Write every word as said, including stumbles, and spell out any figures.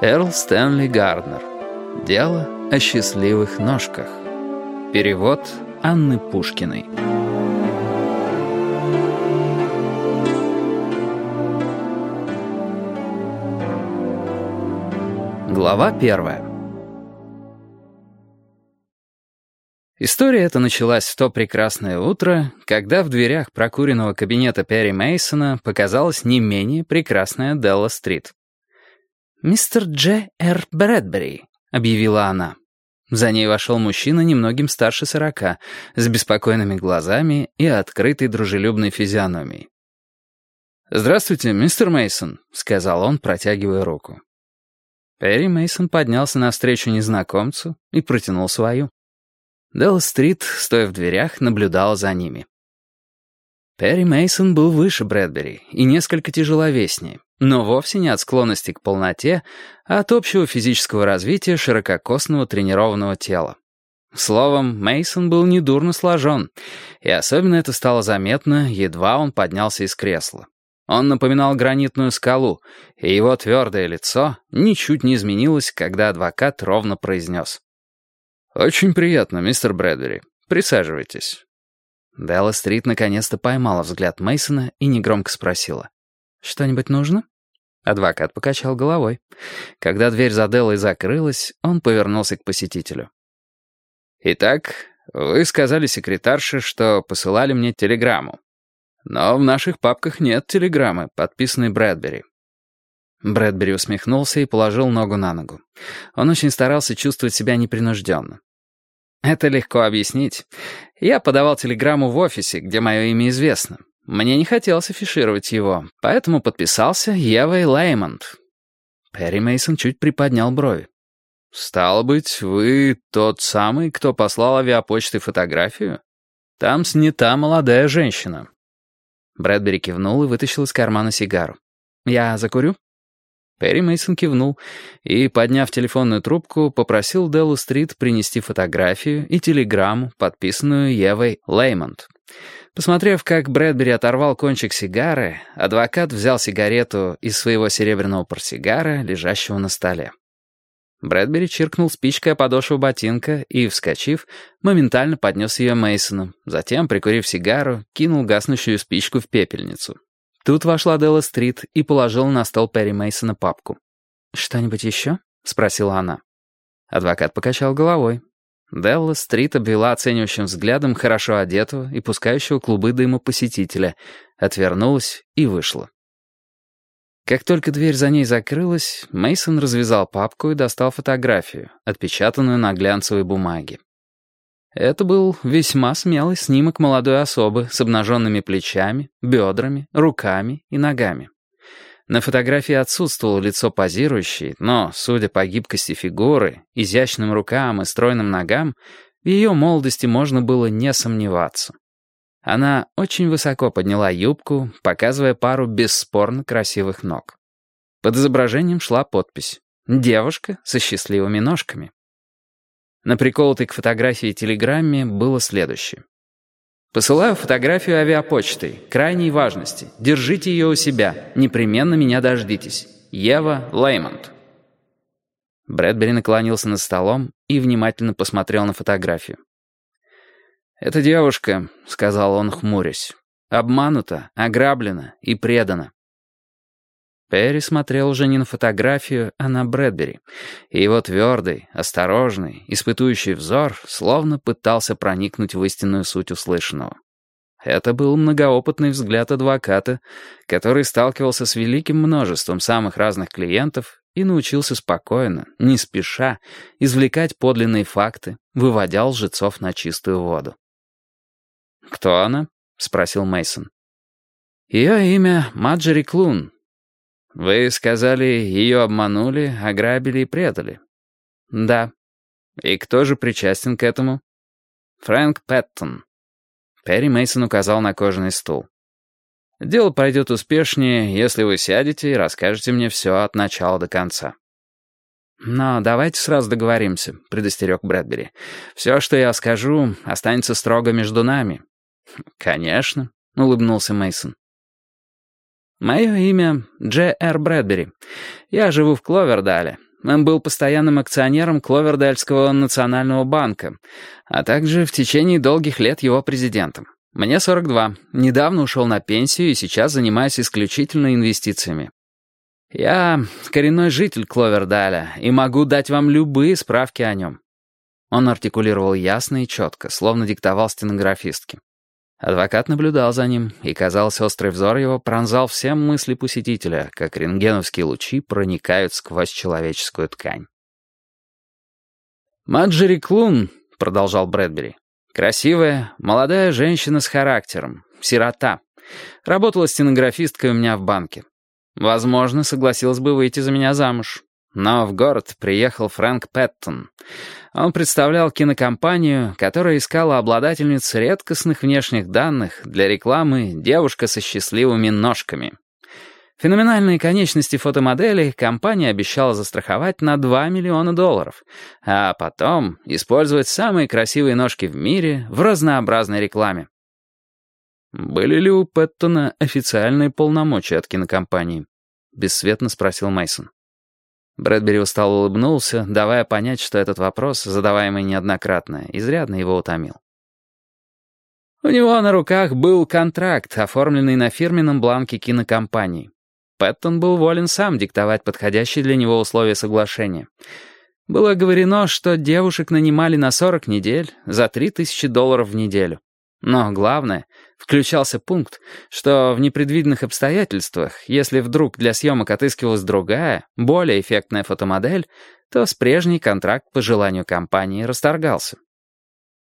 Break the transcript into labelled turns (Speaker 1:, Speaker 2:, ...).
Speaker 1: Эрл Стэнли Гарднер. Дело о счастливых ножках. Перевод Анны Пушкиной. Глава первая. История эта началась в то прекрасное утро, когда в дверях прокуренного кабинета Перри Мейсона показалась не менее прекрасная Делла Стрит. «Мистер Дж. Р. Брэдбери», — объявила она. За ней вошел мужчина немногим старше сорока, с беспокойными глазами и открытой дружелюбной физиономией. «Здравствуйте, мистер Мейсон», — сказал он, протягивая руку. Перри Мейсон поднялся навстречу незнакомцу и протянул свою. Делла Стрит, стоя в дверях, наблюдала за ними. Перри Мейсон был выше Брэдбери и несколько тяжеловеснее, но вовсе не от склонности к полноте, а от общего физического развития ширококосного тренированного тела. Словом, Мейсон был недурно сложен, и особенно это стало заметно, едва он поднялся из кресла. Он напоминал гранитную скалу, и его твердое лицо ничуть не изменилось, когда адвокат ровно произнес: «Очень приятно, мистер Брэдбери. Присаживайтесь». Делла Стрит наконец-то поймала взгляд Мейсона и негромко спросила: «Что-нибудь нужно?» Адвокат покачал головой. Когда дверь за Деллой закрылась, он повернулся к посетителю. «Итак, вы сказали секретарше, что посылали мне телеграмму. Но в наших папках нет телеграммы, подписанной Брэдбери». Брэдбери усмехнулся и положил ногу на ногу. Он очень старался чувствовать себя непринужденно. «Это легко объяснить. Я подавал телеграмму в офисе, где мое имя известно. Мне не хотелось афишировать его, поэтому подписался Евой Леймонт». Перри Мейсон чуть приподнял брови. «Стало быть, вы тот самый, кто послал авиапочтой фотографию? Там снята молодая женщина». Брэдбери кивнул и вытащил из кармана сигару. «Я закурю?» Перри Мейсон кивнул и, подняв телефонную трубку, попросил Деллу Стрит принести фотографию и телеграмму, подписанную Евой Леймонт. Посмотрев, как Брэдбери оторвал кончик сигары, адвокат взял сигарету из своего серебряного портсигара, лежащего на столе. Брэдбери чиркнул спичкой о подошву ботинка и, вскочив, моментально поднес ее Мейсону, затем, прикурив сигару, кинул гаснущую спичку в пепельницу. Тут вошла Делла Стрит и положила на стол Перри Мейсона папку. «Что-нибудь еще?» — спросила она. Адвокат покачал головой. Делла Стрит обвела оценивающим взглядом хорошо одетого и пускающего клубы дыма посетителя, отвернулась и вышла. Как только дверь за ней закрылась, Мейсон развязал папку и достал фотографию, отпечатанную на глянцевой бумаге. Это был весьма смелый снимок молодой особы с обнаженными плечами, бедрами, руками и ногами. На фотографии отсутствовало лицо позирующей, но, судя по гибкости фигуры, изящным рукам и стройным ногам, в ее молодости можно было не сомневаться. Она очень высоко подняла юбку, показывая пару бесспорно красивых ног. Под изображением шла подпись «Девушка со счастливыми ножками». На приколотой к фотографии телеграмме было следующее. «Посылаю фотографию авиапочтой, крайней важности. Держите ее у себя, непременно меня дождитесь. Ева Леймонт». Брэдбери наклонился над столом и внимательно посмотрел на фотографию. «Эта девушка», — сказал он, хмурясь, — «обманута, ограблена и предана». Перри смотрел уже не на фотографию, а на Брэдбери, и его твердый, осторожный, испытующий взор словно пытался проникнуть в истинную суть услышанного. Это был многоопытный взгляд адвоката, который сталкивался с великим множеством самых разных клиентов и научился спокойно, не спеша, извлекать подлинные факты, выводя лжецов на чистую воду. «Кто она?» — спросил Мейсон. «Ее имя Маджери Клун. Вы сказали, ее обманули, ограбили и предали?» «Да». «И кто же причастен к этому?» «Фрэнк Пэттон». Перри Мейсон указал на кожаный стул. «Дело пройдет успешнее, если вы сядете и расскажете мне все от начала до конца». «Но давайте сразу договоримся», — предостерег Брэдбери. «Все, что я скажу, останется строго между нами». «Конечно», — улыбнулся Мейсон. «Мое имя Дж. Р. Брэдбери. Я живу в Кловердале. Он был постоянным акционером Кловердальского национального банка, а также в течение долгих лет его президентом. Мне сорок два, недавно ушел на пенсию и сейчас занимаюсь исключительно инвестициями. Я коренной житель Кловердаля и могу дать вам любые справки о нем». Он артикулировал ясно и четко, словно диктовал стенографистке. Адвокат наблюдал за ним, и, казалось, острый взор его пронзал все мысли посетителя, как рентгеновские лучи проникают сквозь человеческую ткань. «Маджери Клун», — продолжал Брэдбери, — «красивая, молодая женщина с характером, сирота. Работала стенографисткой у меня в банке. Возможно, согласилась бы выйти за меня замуж. Но в город приехал Фрэнк Пэттон. Он представлял кинокомпанию, которая искала обладательниц редкостных внешних данных для рекламы «Девушка со счастливыми ножками». Феноменальные конечности фотомодели компания обещала застраховать на два миллиона долларов, а потом использовать самые красивые ножки в мире в разнообразной рекламе. «Были ли у Пэттона официальные полномочия от кинокомпании?» — бесцветно спросил Мейсон. Брэдбери устало улыбнулся, давая понять, что этот вопрос, задаваемый неоднократно, изрядно его утомил. У него на руках был контракт, оформленный на фирменном бланке кинокомпании. Пэттон был волен сам диктовать подходящие для него условия соглашения. Было оговорено, что девушек нанимали на сорок недель за три тысячи долларов в неделю. Но главное, включался пункт, что в непредвиденных обстоятельствах, если вдруг для съемок отыскивалась другая, более эффектная фотомодель, то с прежний контракт по желанию компании расторгался.